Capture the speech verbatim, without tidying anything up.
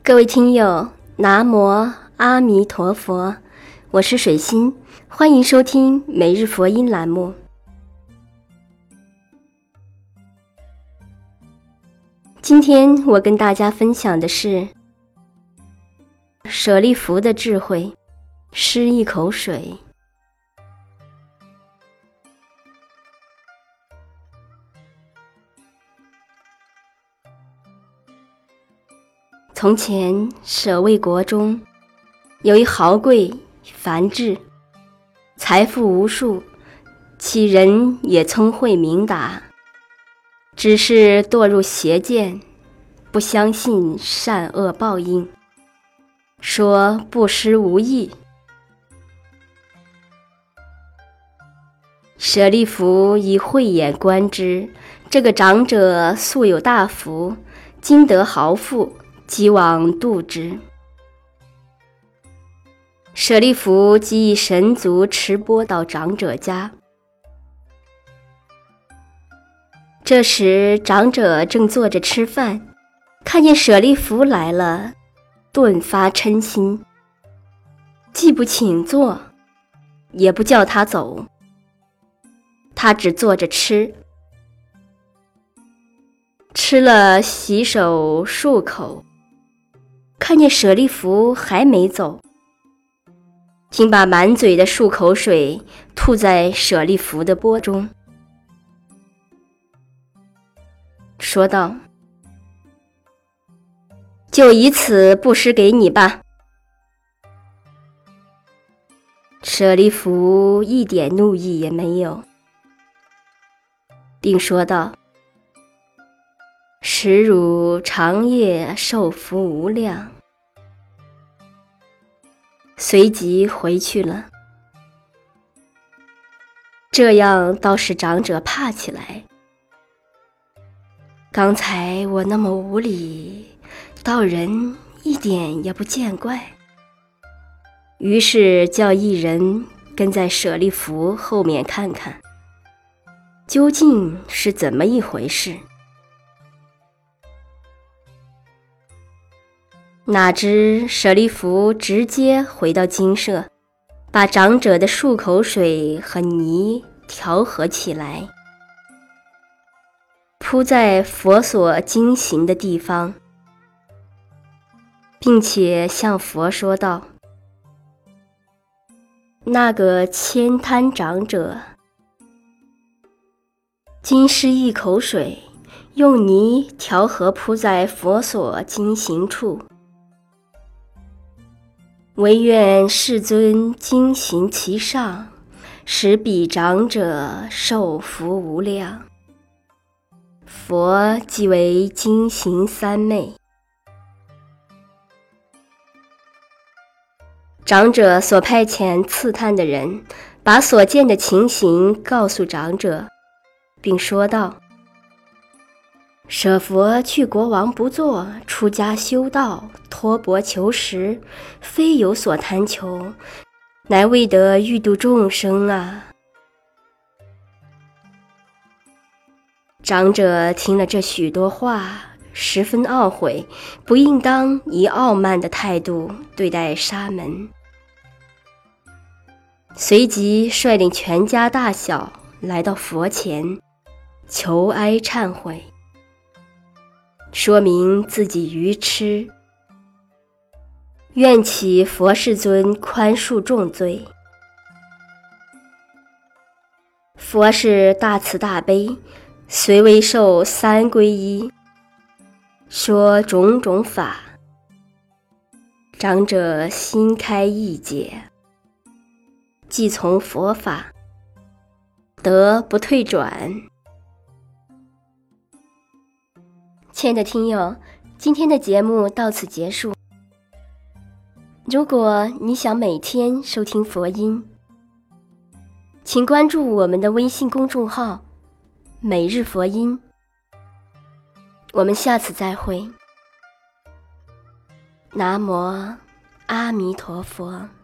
各位听友，南无阿弥陀佛，我是水心，欢迎收听每日佛音栏目。今天我跟大家分享的是舍利弗的智慧，施一口水。从前舍卫国中有一豪贵梵志，财富无数，其人也聪慧明达，只是堕入邪见，不相信善恶报应，说布施无益。舍利弗以慧眼观之，这个长者素有大福，今得豪富，即往度之。舍利弗即以神足持钵到长者家。这时长者正坐着吃饭，看见舍利弗来了，顿发嗔心，既不请坐，也不叫他走，他只坐着吃。吃了洗手漱口，看见舍利弗还没走，竟把满嘴的漱口水吐在舍利弗的钵中，说道：就以此布施给你吧。舍利弗一点怒意也没有，并说道：使汝长夜受福无量。随即回去了。这样倒使长者怕起来，刚才我那么无礼，道人一点也不见怪，于是叫一人跟在舍利弗后面看看，究竟是怎么一回事。哪知舍利弗直接回到精舍，把长者的漱口水和泥调和起来，铺在佛所经行的地方，并且向佛说道：那个悭贪长者，今施一口水，用泥调和铺在佛所经行处，唯愿世尊经行其上，使彼长者受福无量。佛即为经行三昧。长者所派遣刺探的人把所见的情形告诉长者，并说道：舍佛去国王不做，出家修道，托钵求食，非有所贪求，乃为得欲度众生啊。长者听了这许多话，十分懊悔，不应当以傲慢的态度对待沙门，随即率领全家大小来到佛前，求哀忏悔，说明自己愚痴，愿祈佛世尊宽恕重罪。佛是大慈大悲，虽为受三皈依，说种种法，长者心开意解，既从佛法，得不退转。亲爱的听友，今天的节目到此结束。如果你想每天收听佛音，请关注我们的微信公众号每日佛音。我们下次再会。南无阿弥陀佛。